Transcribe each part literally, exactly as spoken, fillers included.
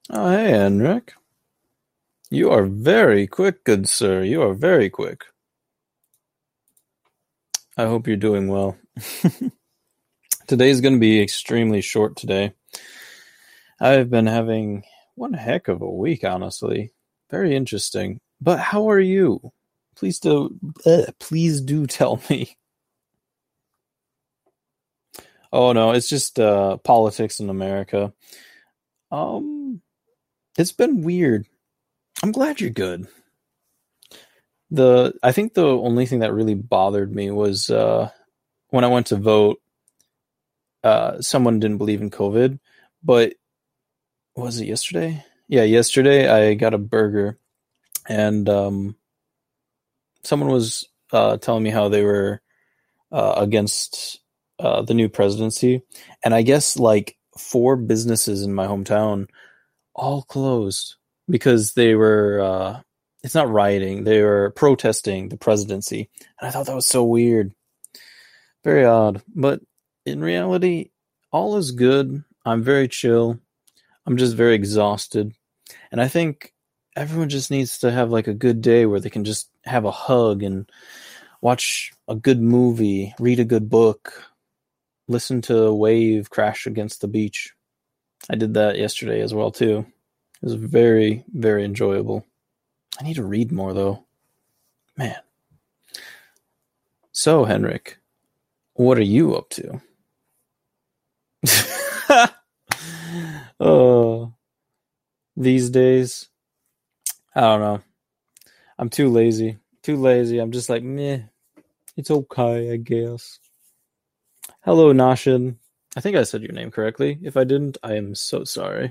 Oh, hey, Henrik. You are very quick, good sir. You are very quick. I hope you're doing well. Today's going to be extremely short today. I've been having one heck of a week, honestly. Very interesting. But how are you? Please do, uh, please do tell me. Oh no, it's just uh, politics in America. Um, it's been weird. I'm glad you're good. The I think the only thing that really bothered me was uh, when I went to vote. Uh, someone didn't believe in COVID, but was it yesterday? Yeah, yesterday I got a burger, and um, someone was uh, telling me how they were uh, against uh, the new presidency, and I guess like four businesses in my hometown all closed because they were. Uh, it's not rioting; they were protesting the presidency, and I thought that was so weird, very odd. But in reality, all is good. I'm very chill. I'm just very exhausted. And I think everyone just needs to have like a good day where they can just have a hug and watch a good movie, read a good book, listen to a wave crash against the beach. I did that yesterday as well too. It was very, very enjoyable. I need to read more though. Man. So, Henrik, what are you up to? Oh, these days, I don't know. I'm too lazy. Too lazy. I'm just like, meh. It's okay, I guess. Hello, Nashin. I think I said your name correctly. If I didn't, I am so sorry.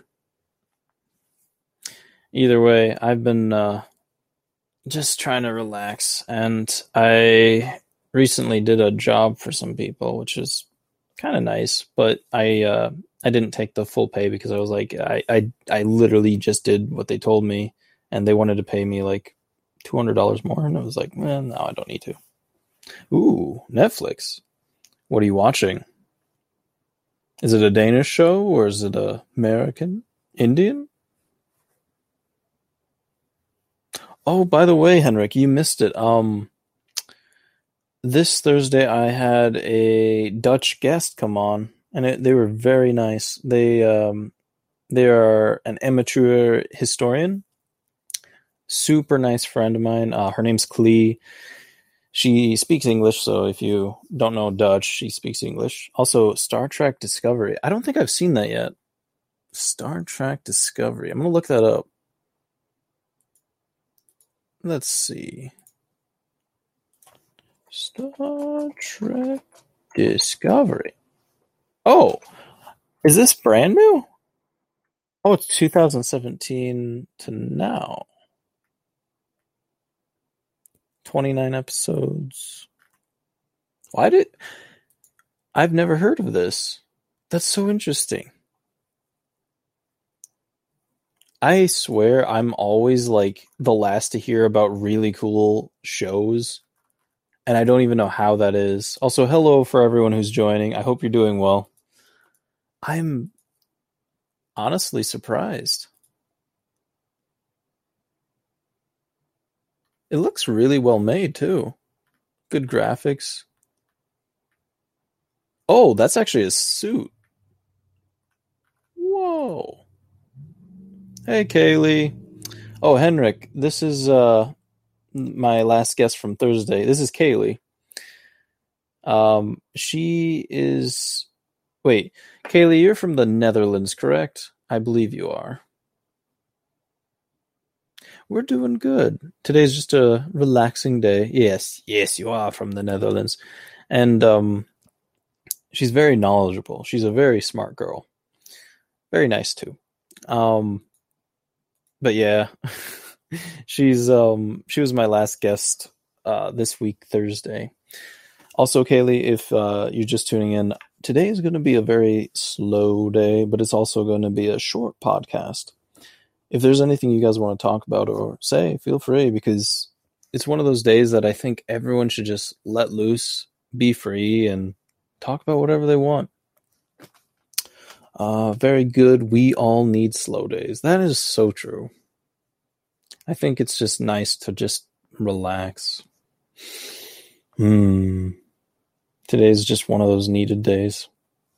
Either way, I've been uh, just trying to relax, and I recently did a job for some people, which is kind of nice. But I uh, I didn't take the full pay because I was like, I I I literally just did what they told me, and they wanted to pay me like two hundred dollars more, and I was like, eh, no, I don't need to. Ooh, Netflix. What are you watching? Is it a Danish show or is it a American? Indian? Oh, by the way, Henrik, you missed it. Um, this Thursday I had a Dutch guest come on, and it, they were very nice. They um, they are an amateur historian, super nice friend of mine. Uh, her name's Klee. She speaks English, so if you don't know Dutch, she speaks English. Also, Star Trek Discovery. I don't think I've seen that yet. Star Trek Discovery. I'm going to look that up. Let's see. Star Trek Discovery. Oh, is this brand new? Oh, it's two thousand seventeen to now. twenty-nine episodes. Why did... I've never heard of this. That's so interesting. I swear I'm always like the last to hear about really cool shows, and I don't even know how that is. Also, hello for everyone who's joining. I hope you're doing well. I'm honestly surprised. It looks really well made too. Good graphics. Oh, that's actually a suit. Whoa. Hey, Kaylee. Oh, Henrik, this is uh my last guest from Thursday. This is Kaylee. Um, she is... Wait, Kaylee, you're from the Netherlands, correct? I believe you are. We're doing good. Today's just a relaxing day. Yes, yes, you are from the Netherlands. And um, she's very knowledgeable. She's a very smart girl. Very nice, too. Um, but yeah, she's um, she was my last guest uh, this week, Thursday. Also, Kaylee, if uh, you're just tuning in, today is going to be a very slow day, but it's also going to be a short podcast. If there's anything you guys want to talk about or say, feel free, because it's one of those days that I think everyone should just let loose, be free, and talk about whatever they want. Uh, very good. We all need slow days. That is so true. I think it's just nice to just relax. Hmm. Today's just one of those needed days.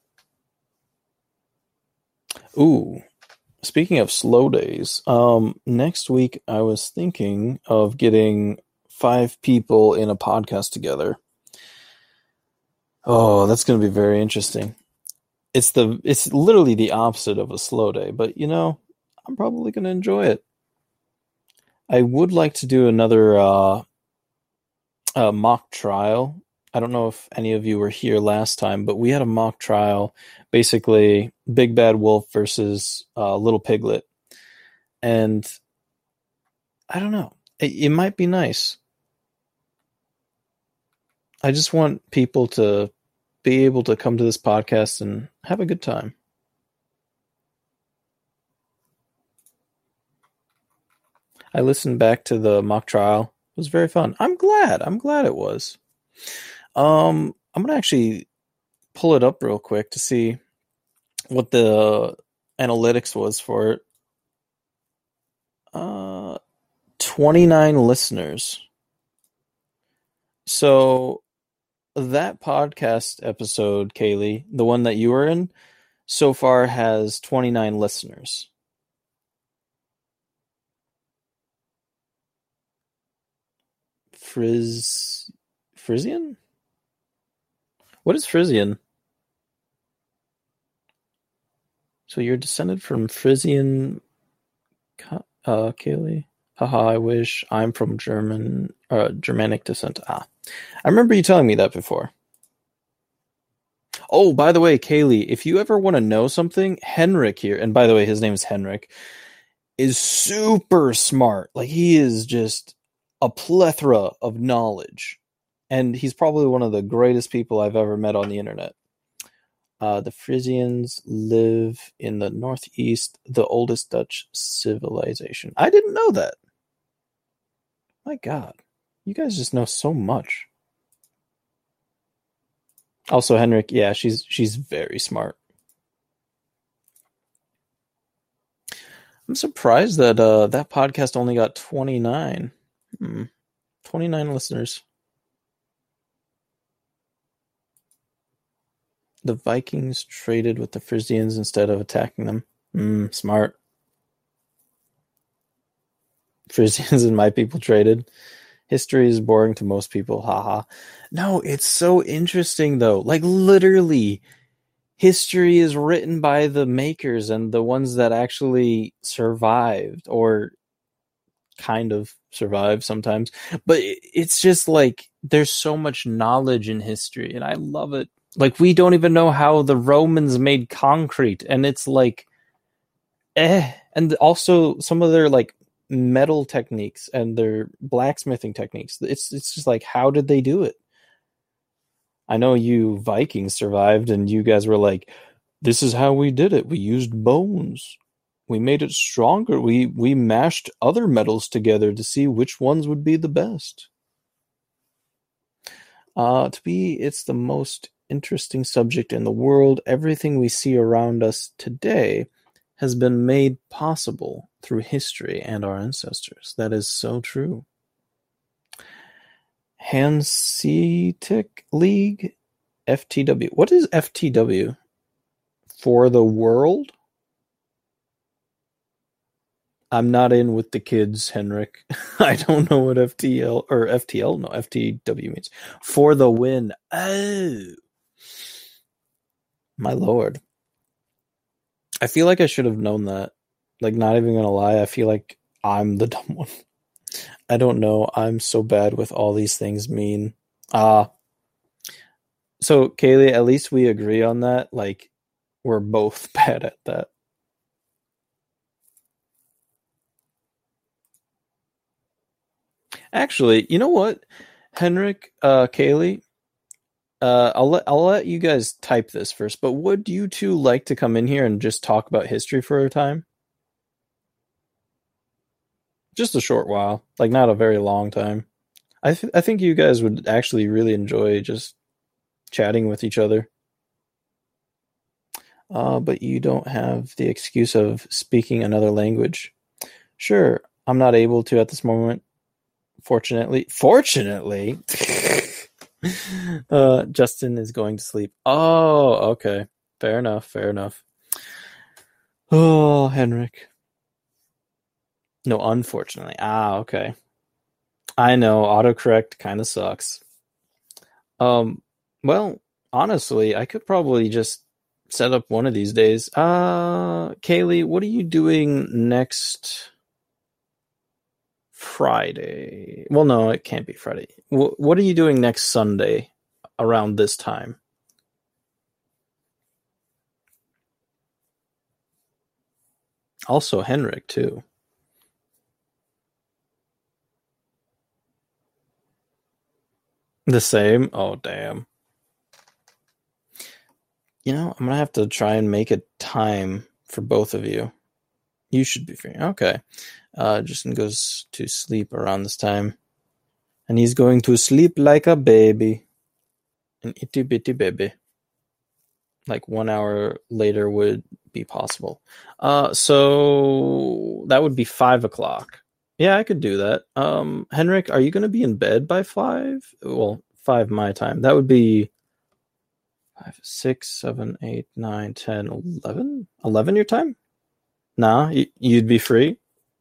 Ooh. Speaking of slow days, um, next week I was thinking of getting five people in a podcast together. Oh, that's going to be very interesting. It's the it's literally the opposite of a slow day, but you know, I'm probably going to enjoy it. I would like to do another uh, uh, mock trial. I don't know if any of you were here last time, but we had a mock trial, basically Big Bad Wolf versus uh, Little Piglet. And I don't know, it, it might be nice. I just want people to be able to come to this podcast and have a good time. I listened back to the mock trial. It was very fun. I'm glad. I'm glad it was. Um, I'm going to actually pull it up real quick to see what the analytics was for it. Uh, twenty-nine listeners. So that podcast episode, Kaylee, the one that you were in, so far has twenty-nine listeners. Frizz... Frisian? What is Frisian? So you're descended from Frisian, uh, Kaylee? Haha, I wish. I'm from German, uh, Germanic descent. Ah. I remember you telling me that before. Oh, by the way, Kaylee, if you ever want to know something, Henrik here, and by the way, his name is Henrik, is super smart. Like, he is just a plethora of knowledge. And he's probably one of the greatest people I've ever met on the internet. Uh, the Frisians live in the northeast, the oldest Dutch civilization. I didn't know that. My God. You guys just know so much. Also, Henrik, yeah, she's she's very smart. I'm surprised that uh, that podcast only got twenty-nine. Hmm. twenty-nine listeners. The Vikings traded with the Frisians instead of attacking them. Hmm, smart. Frisians and my people traded. History is boring to most people, haha. No, it's so interesting though. Like, literally, history is written by the makers and the ones that actually survived, or kind of survive sometimes. But it's just like, there's so much knowledge in history, and I love it. Like, we don't even know how the Romans made concrete, and it's like, eh. And also some of their like metal techniques and their blacksmithing techniques. It's it's just like, how did they do it? I know you Vikings survived, and you guys were like, this is how we did it. We used bones. We made it stronger. We we mashed other metals together to see which ones would be the best. Uh, to me, it's the most interesting subject in the world. Everything we see around us today has been made possible through history and our ancestors. That is so true. Hanseatic League, F T W. What is F T W? For the world? I'm not in with the kids, Henrik. I don't know what F T L or F T L, no, F T W means. For the win. Oh. My lord. I feel like I should have known that. Like, not even gonna lie, I feel like I'm the dumb one. I don't know. I'm so bad with all these things mean. Ah. Uh, so, Kaylee, at least we agree on that. Like, we're both bad at that. Actually, you know what? Henrik, uh, Kaylee, uh, I'll let I'll let you guys type this first, but would you two like to come in here and just talk about history for a time? Just a short while, like not a very long time. I th- I think you guys would actually really enjoy just chatting with each other. Uh, but you don't have the excuse of speaking another language. Sure, I'm not able to at this moment. Fortunately, fortunately, uh, Justin is going to sleep. Oh, okay. Fair enough, fair enough. Oh, Henrik. No, unfortunately. Ah, okay. I know, autocorrect kind of sucks. Um, well, honestly, I could probably just set up one of these days. Uh, Kaylee, what are you doing next Friday? Well, no, it can't be Friday. W- what are you doing next Sunday around this time? Also, Henrik, too. The same? Oh, damn. You know, I'm gonna have to try and make a time for both of you. You should be free. Okay. Uh, Justin goes to sleep around this time. And he's going to sleep like a baby. An itty bitty baby. Like one hour later would be possible. Uh, so that would be five o'clock. Yeah, I could do that. Um, Henrik, are you going to be in bed by five? Well, five my time. That would be five, six, seven, eight, nine, ten, eleven? Eleven your time? Nah, y- you'd be free.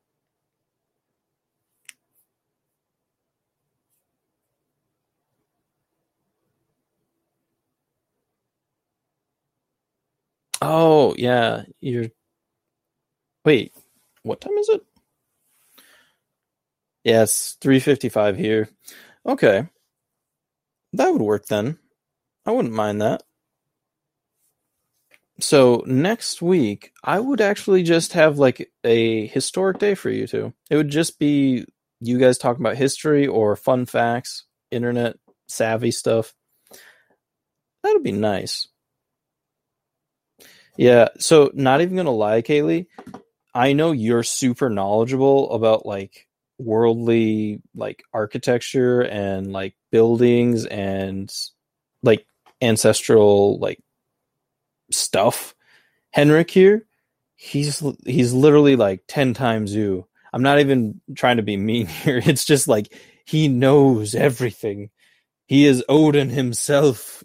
Oh, yeah. You're. Wait, what time is it? Yes, three fifty-five here. Okay, that would work then. I wouldn't mind that. So next week, I would actually just have like a historic day for you two. It would just be you guys talking about history or fun facts, internet savvy stuff. That'd be nice. Yeah, so not even gonna lie, Kaylee, I know you're super knowledgeable about like worldly like architecture and like buildings and like ancestral like stuff. Henrik here, he's he's literally like ten times you. I'm not even trying to be mean here. It's just like he knows everything. He is Odin himself.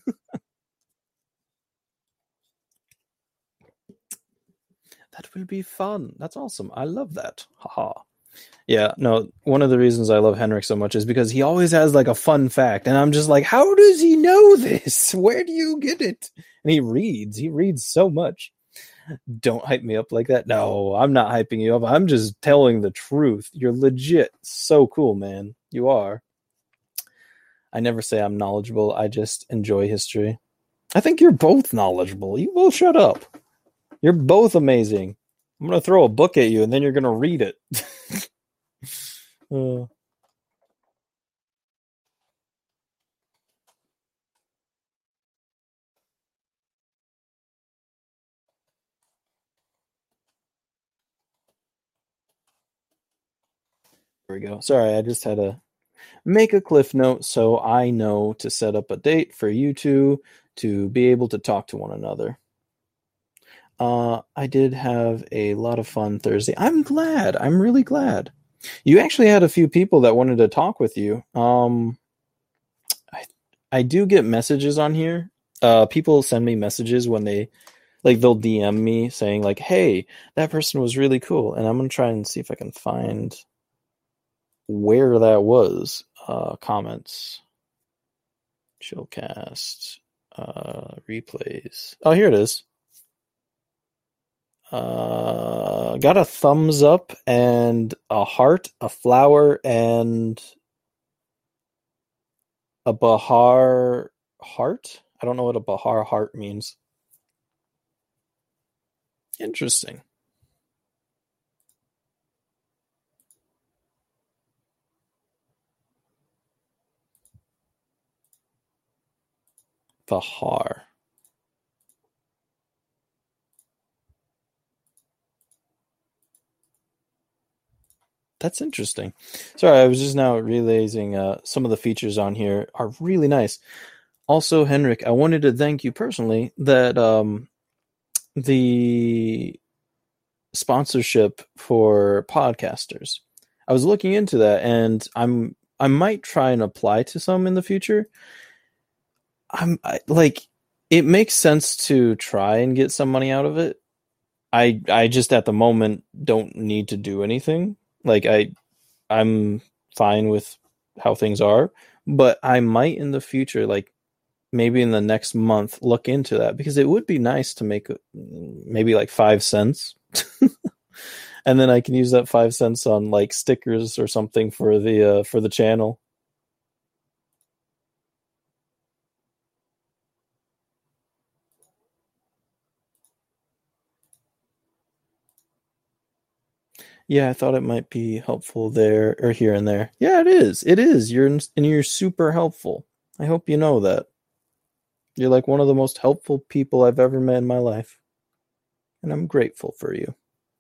That will be fun. That's awesome. I love that. Haha. Yeah, no, one of the reasons I love Henrik so much is because he always has like a fun fact. And I'm just like, how does he know this? Where do you get it? And he reads. He reads so much. Don't hype me up like that. No, I'm not hyping you up. I'm just telling the truth. You're legit so cool, man. You are. I never say I'm knowledgeable. I just enjoy history. I think you're both knowledgeable. You will shut up. You're both amazing. I'm going to throw a book at you and then you're going to read it. uh, there we go. Sorry, I just had to make a cliff note so I know to set up a date for you two to be able to talk to one another. Uh, I did have a lot of fun Thursday. I'm glad. I'm really glad. You actually had a few people that wanted to talk with you. Um, I I do get messages on here. Uh, people send me messages when they like they'll D M me saying like, "Hey, that person was really cool," and I'm gonna try and see if I can find where that was. Uh, comments, Chillcast, uh, replays. Oh, here it is. Uh, got a thumbs up and a heart, a flower, and a Bahar heart. I don't know what a Bahar heart means. Interesting. Bahar. That's interesting. Sorry, I was just now realizing uh, some of the features on here are really nice. Also, Henrik, I wanted to thank you personally that um, the sponsorship for podcasters. I was looking into that, and I'm I might try and apply to some in the future. I'm I, like, it makes sense to try and get some money out of it. I I just at the moment don't need to do anything. Like I I'm fine with how things are, but I might in the future, like maybe in the next month, look into that because it would be nice to make maybe like five cents. And then I can use that five cents on like stickers or something for the uh, for the channel. Yeah, I thought it might be helpful there or here and there. Yeah, it is. It is. You're and you're super helpful. I hope you know that. You're like one of the most helpful people I've ever met in my life. And I'm grateful for you.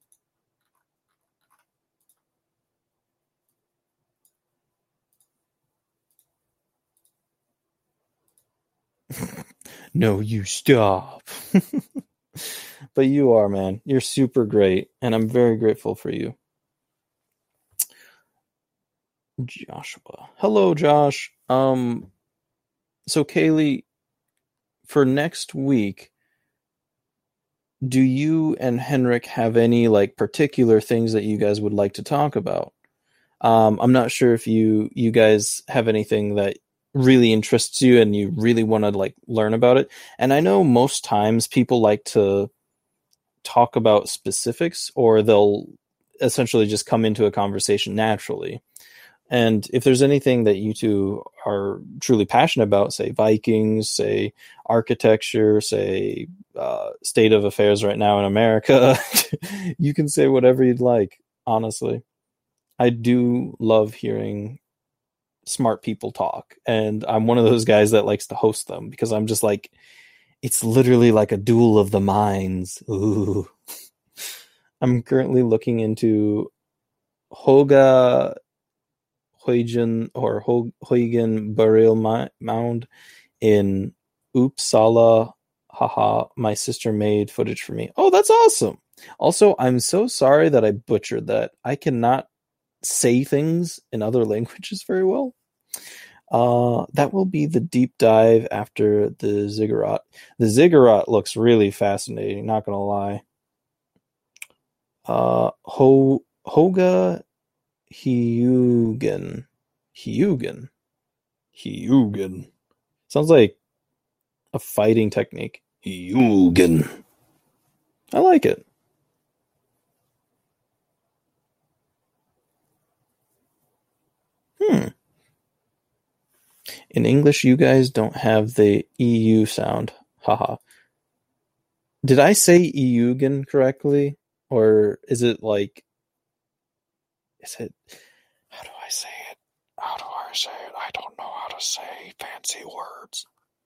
No, you stop. But you are, man. You're super great, and I'm very grateful for you. Joshua. Hello, Josh. Um, so Kaylee, for next week, do you and Henrik have any like particular things that you guys would like to talk about? Um, I'm not sure if you you guys have anything that really interests you and you really want to like learn about it. And I know most times people like to talk about specifics, or they'll essentially just come into a conversation naturally. And if there's anything that you two are truly passionate about, say Vikings, say architecture, say uh, state of affairs right now in America, you can say whatever you'd like, honestly. I do love hearing smart people talk, and I'm one of those guys that likes to host them because I'm just like, it's literally like a duel of the minds. Ooh. I'm currently looking into Hoga Huygen or Huygen Burial Mound in Uppsala. Haha, my sister made footage for me. Oh, that's awesome. Also, I'm so sorry that I butchered that. I cannot say things in other languages very well. Uh, that will be the deep dive after the ziggurat. The ziggurat looks really fascinating, not gonna lie. Uh, Ho Hoga Hyugen. Hyugen. Hyugen. Sounds like a fighting technique. Hyugen. I like it. Hmm. In English, you guys don't have the E U sound. Haha. Did I say Eugen correctly? Or is it like, is it, how do I say it? How do I say it? I don't know how to say fancy words.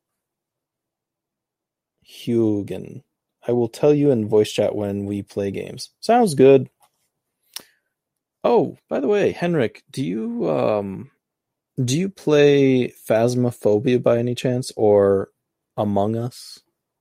Hugen. I will tell you in voice chat when we play games. Sounds good. Oh, by the way, Henrik, do you um do you play Phasmophobia by any chance, or Among Us?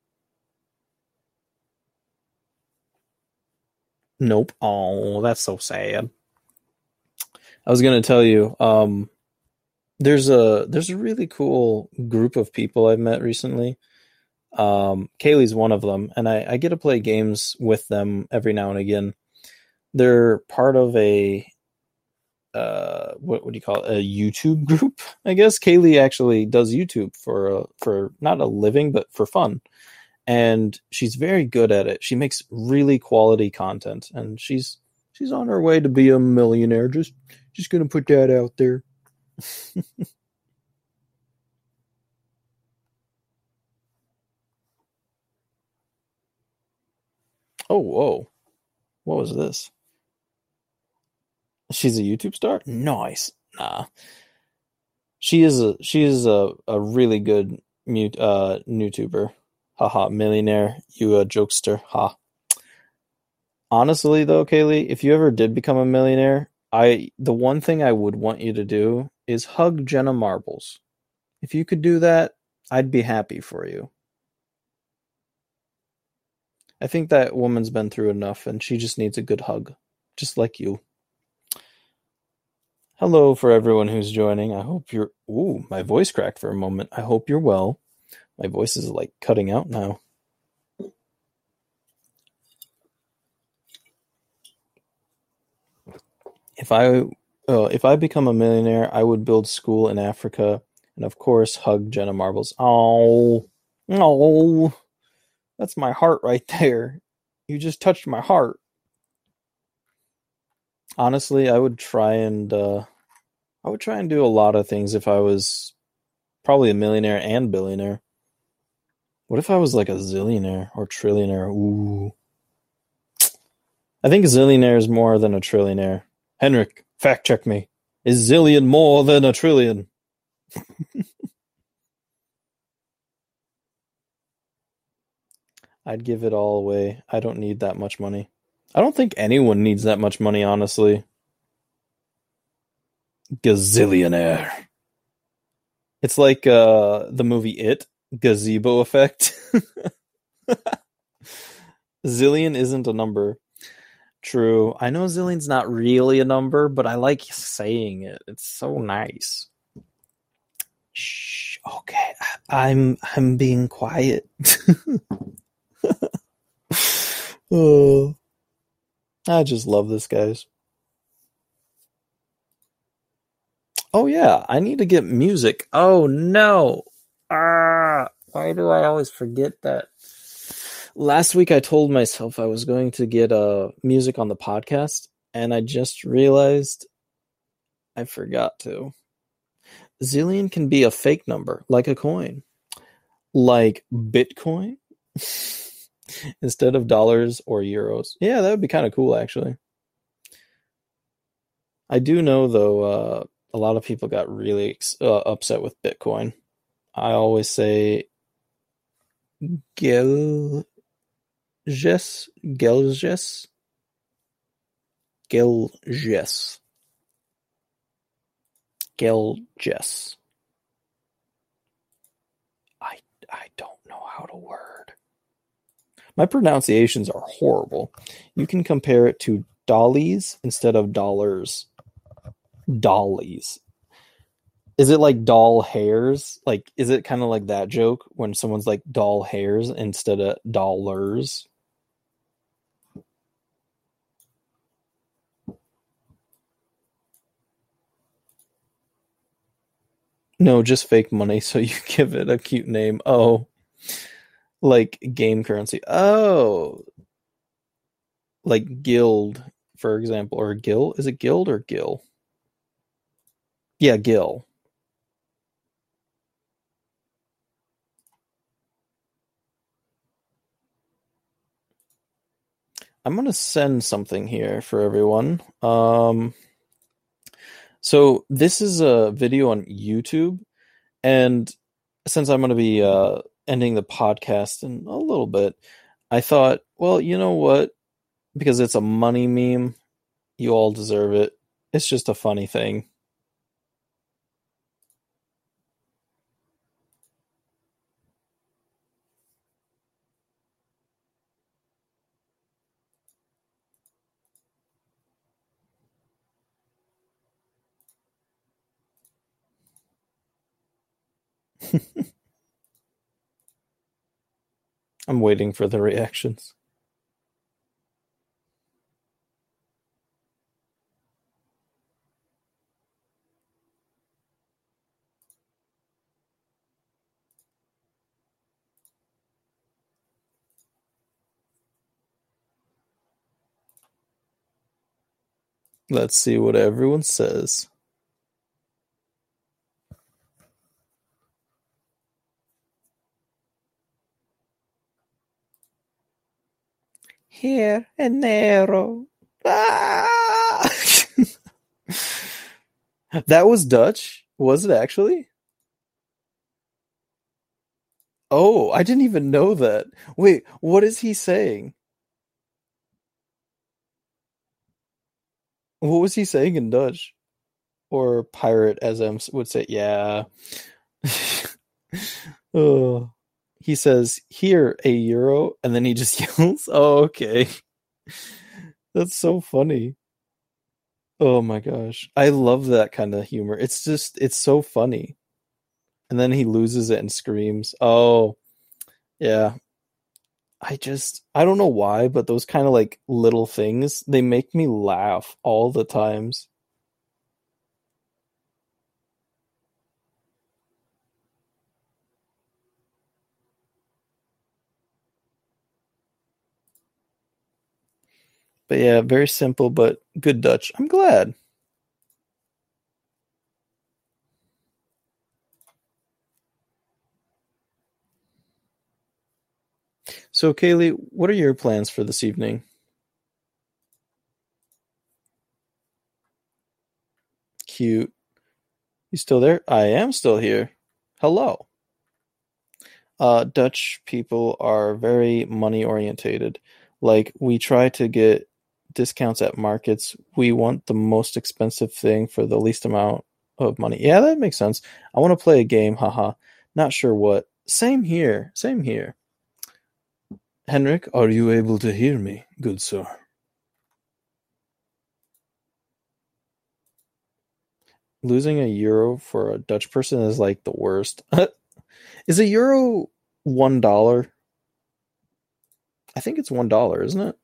Nope. Oh, that's so sad. I was gonna tell you, um, there's a there's a really cool group of people I've met recently. Um, Kaylee's one of them, and I, I get to play games with them every now and again. They're part of a uh, what would you call it? A YouTube group, I guess. Kaylee actually does YouTube for uh, for not a living, but for fun, and she's very good at it. She makes really quality content, and she's she's on her way to be a millionaire. Just just gonna put that out there. Oh, whoa. What was this? She's a YouTube star? Nice. Nah. She is a she is a, a really good mute uh YouTuber. Haha, millionaire, you a jokester. Ha. Honestly though, Kaylee, if you ever did become a millionaire, I the one thing I would want you to do is hug Jenna Marbles. If you could do that, I'd be happy for you. I think that woman's been through enough and she just needs a good hug. Just like you. Hello for everyone who's joining. I hope you're... Ooh, my voice cracked for a moment. I hope you're well. My voice is like cutting out now. If I uh, if I become a millionaire, I would build school in Africa and of course hug Jenna Marbles. Oh, oh, that's my heart right there. You just touched my heart. Honestly, I would try and uh, I would try and do a lot of things if I was probably a millionaire and billionaire. What if I was like a zillionaire or trillionaire? Ooh. I think a zillionaire is more than a trillionaire. Henrik, fact check me. Is zillion more than a trillion? I'd give it all away. I don't need that much money. I don't think anyone needs that much money, honestly. Gazillionaire. It's like uh, the movie It, Gazebo Effect. Zillion isn't a number. True. I know zillion's not really a number, but I like saying it. It's so nice. Shh. Okay. I'm I'm being quiet. Oh, I just love this, guys. Oh yeah, I need to get music. Oh no. Ah, why do I always forget that? Last week I told myself I was going to get uh music on the podcast, and I just realized I forgot to. Zillion can be a fake number, like a coin. Like Bitcoin? Instead of dollars or euros. Yeah, that would be kind of cool, actually. I do know, though, uh, a lot of people got really uh, upset with Bitcoin. I always say Gelges, Gelges, Gelges, Gelges. I I don't know how to word. My pronunciations are horrible. You can compare it to dollies instead of dollars. Dollies. Is it like doll hairs? Like, is it kind of like that joke when someone's like doll hairs instead of dollars? No, just fake money, so you give it a cute name. Oh, like game currency. Oh, like guild, for example, or gil. Is it guild or gil? Yeah, gil. I'm gonna send something here for everyone. Um, so this is a video on YouTube, and since I'm gonna be uh ending the podcast in a little bit, I thought, well, you know what? Because it's a money meme, you all deserve it. It's just a funny thing. I'm waiting for the reactions. Let's see what everyone says. Here, enero. Ah! That was Dutch? Was it actually? Oh, I didn't even know that. Wait, what is he saying? What was he saying in Dutch? Or pirate, as M would say. Yeah. Oh. he says, "Here, a euro," and then he just yells, "Oh, okay." That's so funny. Oh my gosh. I love that kind of humor. It's just it's so funny. And then he loses it and screams. Oh, yeah. I just I don't know why, but those kind of like little things, they make me laugh all the times. But yeah, very simple but good Dutch. I'm glad. So Kaylee, what are your plans for this evening? Cute. You still there? I am still here. Hello. Uh, Dutch people are very money orientated. Like we try to get discounts at markets. We want the most expensive thing for the least amount of money. Yeah, that makes sense. I want to play a game, haha. Not sure what. Same here. Same here. Henrik, are you able to hear me, good sir? Losing a euro for a Dutch person is like the worst. Is a euro one dollar? I think it's one dollar, isn't it?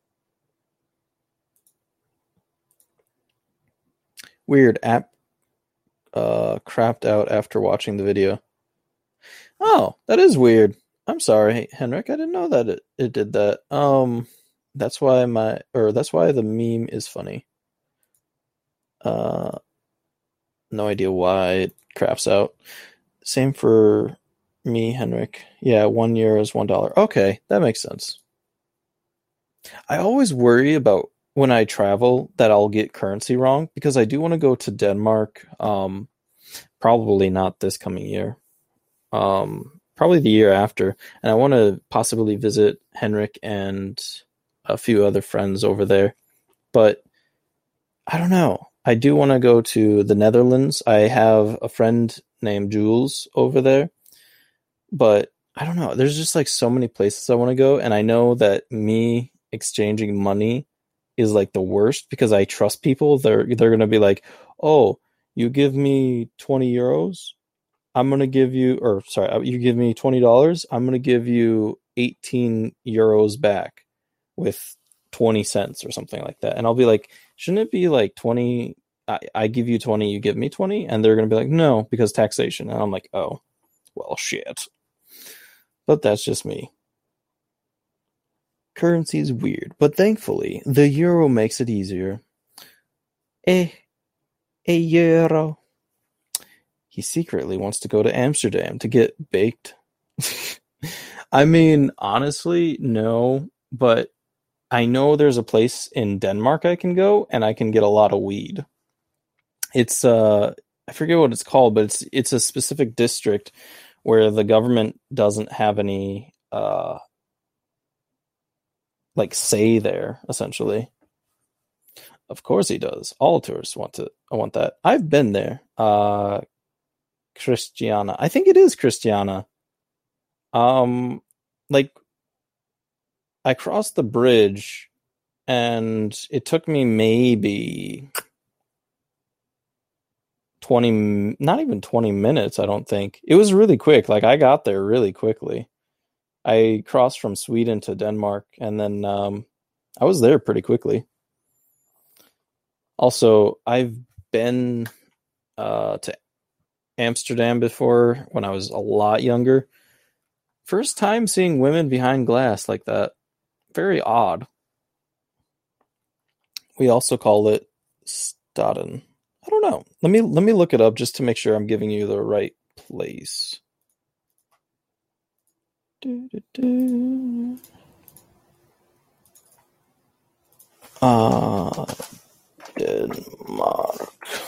Weird app uh crapped out after watching the video. Oh, that is weird. I'm sorry, Henrik. I didn't know that it, it did that. Um that's why my or that's why the meme is funny. Uh no idea why it craps out. Same for me, Henrik. Yeah, one euro is one dollar. Okay, that makes sense. I always worry about when I travel that I'll get currency wrong because I do want to go to Denmark. Um, probably not this coming year. Um, probably the year after, and I want to possibly visit Henrik and a few other friends over there. But I don't know. I do want to go to the Netherlands. I have a friend named Jules over there, but I don't know. There's just like so many places I want to go, and I know that me exchanging money is like the worst because I trust people. They're they're gonna be like, "Oh, you give me twenty euros, I'm gonna give you, or sorry, uh, you give me twenty dollars, I'm gonna give you eighteen euros back with twenty cents or something like that." And I'll be like, "Shouldn't it be like twenty? I, I give you twenty, you give me twenty?" And they're gonna be like, "No, because taxation." And I'm like, "Oh, well, shit." But that's just me. Currency is weird, but thankfully, the euro makes it easier. Eh, a euro. He secretly wants to go to Amsterdam to get baked. I mean, honestly, no, but I know there's a place in Denmark I can go and I can get a lot of weed. It's uh I forget what it's called, but it's it's a specific district where the government doesn't have any uh like say there, essentially. Of course he does. All tourists want to I want that. I've been there. Uh Christiana. I think it is Christiana. Um like I crossed the bridge and it took me maybe twenty, not even twenty minutes, I don't think. It was really quick. Like I got there really quickly. I crossed from Sweden to Denmark and then um I was there pretty quickly. Also, I've been uh to Amsterdam before when I was a lot younger. First time seeing women behind glass like that. Very odd. We also call it Staden. I don't know. Let me let me look it up just to make sure I'm giving you the right place. Ah, uh, Denmark.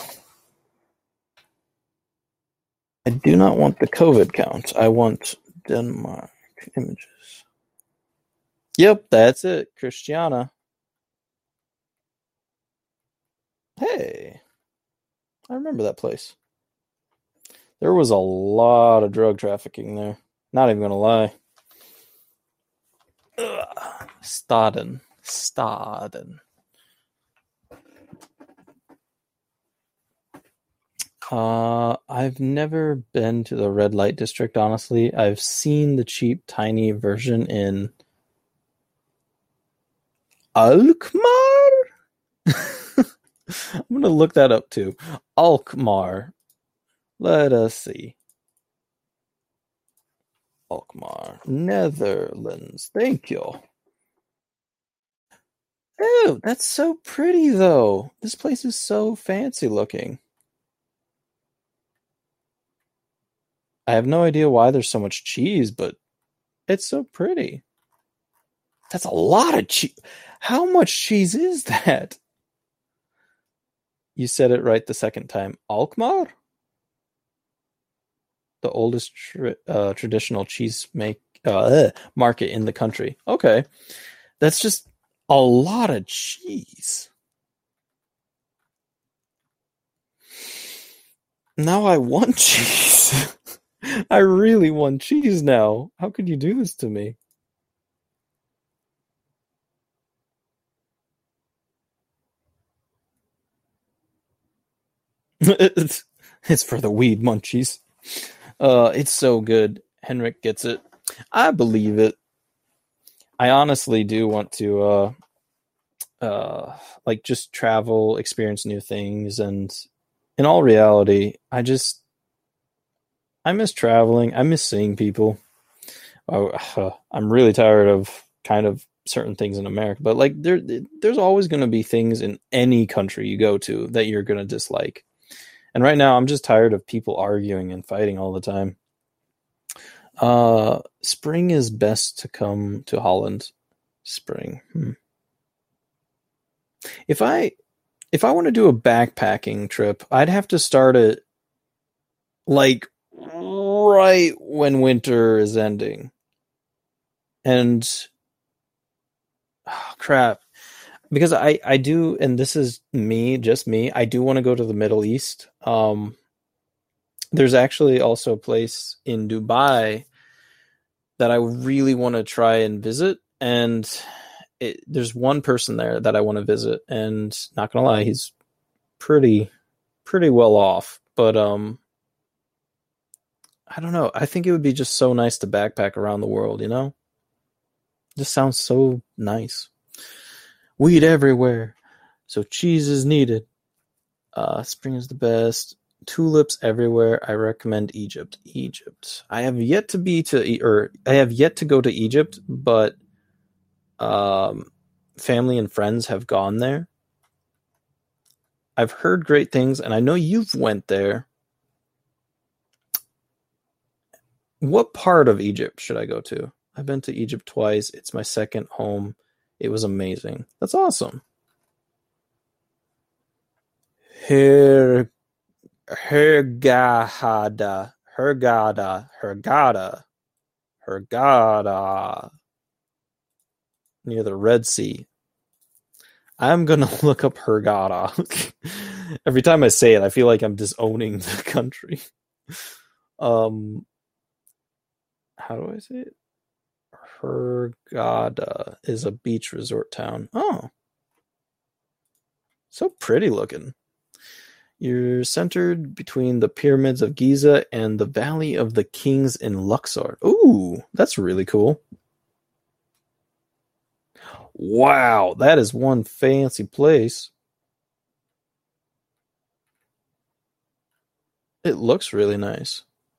I do not want the COVID count. I want Denmark images. Yep, that's it. Christiana. Hey, I remember that place. There was a lot of drug trafficking there. Not even gonna lie. Ugh. Staden. Staden. Uh, I've never been to the red light district, honestly. I've seen the cheap, tiny version in Alkmaar? I'm going to look that up too. Alkmaar. Let us see. Alkmaar, Netherlands. Thank you. Oh, that's so pretty, though. This place is so fancy looking. I have no idea why there's so much cheese, but it's so pretty. That's a lot of cheese. How much cheese is that? You said it right the second time. Alkmaar? The oldest tra- uh, traditional cheese make uh, market in the country. Okay. That's just a lot of cheese. Now I want cheese. I really want cheese now. How could you do this to me? it's, it's for the weed munchies. Uh, it's so good. Henrik gets it. I believe it. I honestly do want to, uh, uh, like just travel, experience new things, and in all reality, I just I miss traveling. I miss seeing people. Oh, uh, I'm really tired of kind of certain things in America, but like there, there's always going to be things in any country you go to that you're going to dislike. And right now, I'm just tired of people arguing and fighting all the time. Uh, spring is best to come to Holland. Spring. Hmm. If I if I want to do a backpacking trip, I'd have to start it like right when winter is ending. And oh, crap. Because I, I do, and this is me, just me, I do want to go to the Middle East. Um, there's actually also a place in Dubai that I really want to try and visit. And it, there's one person there that I want to visit. And not going to lie, he's pretty, pretty well off. But um, I don't know. I think it would be just so nice to backpack around the world, you know? Just sounds so nice. Weed everywhere. So cheese is needed. Uh, spring is the best. Tulips everywhere. I recommend Egypt. Egypt. I have yet to be to, or I have yet to go to Egypt, but um, family and friends have gone there. I've heard great things, and I know you've went there. What part of Egypt should I go to? I've been to Egypt twice. It's my second home. It was amazing. That's awesome. Her, Hurghada, Hurghada, Hurghada, Hurghada, near the Red Sea. I'm gonna look up Hurghada. Every time I say it, I feel like I'm disowning the country. Um, how do I say it? Hurghada is a beach resort town. Oh, so pretty looking. You're centered between the pyramids of Giza and the Valley of the Kings in Luxor. Ooh, that's really cool. Wow, that is one fancy place. It looks really nice.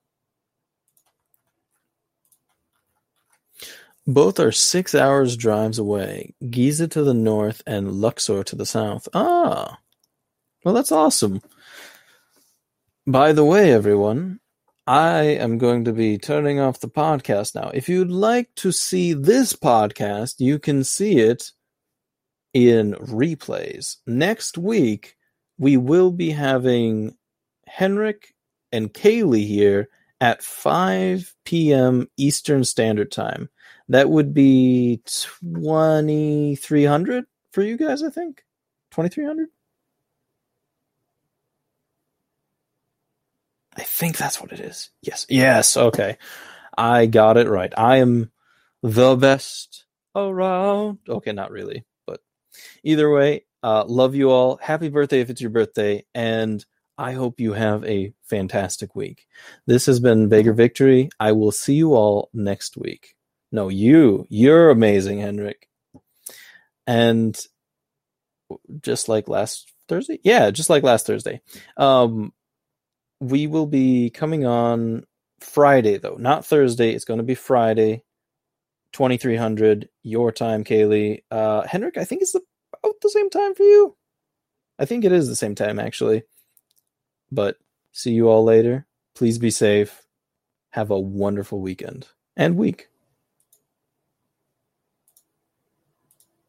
Both are six hours drives away. Giza to the north and Luxor to the south. Ah, well, that's awesome. By the way, everyone, I am going to be turning off the podcast now. If you'd like to see this podcast, you can see it in replays. Next week, we will be having Henrik and Kaylee here at five p.m. Eastern Standard Time. That would be twenty-three hundred for you guys, I think. twenty-three hundred? I think that's what it is. Yes. Yes. Okay. I got it right. I am the best around. Okay, not really, but either way, uh, love you all. Happy birthday if it's your birthday, and I hope you have a fantastic week. This has been Vagrant Victory. I will see you all next week. No, you. You're amazing, Henrik. And just like last Thursday? Yeah, just like last Thursday. Um, we will be coming on Friday, though. Not Thursday. It's going to be Friday, twenty-three hundred, your time, Kaylee. Uh, Henrik, I think it's about the same time for you. I think it is the same time, actually. But see you all later. Please be safe. Have a wonderful weekend and week.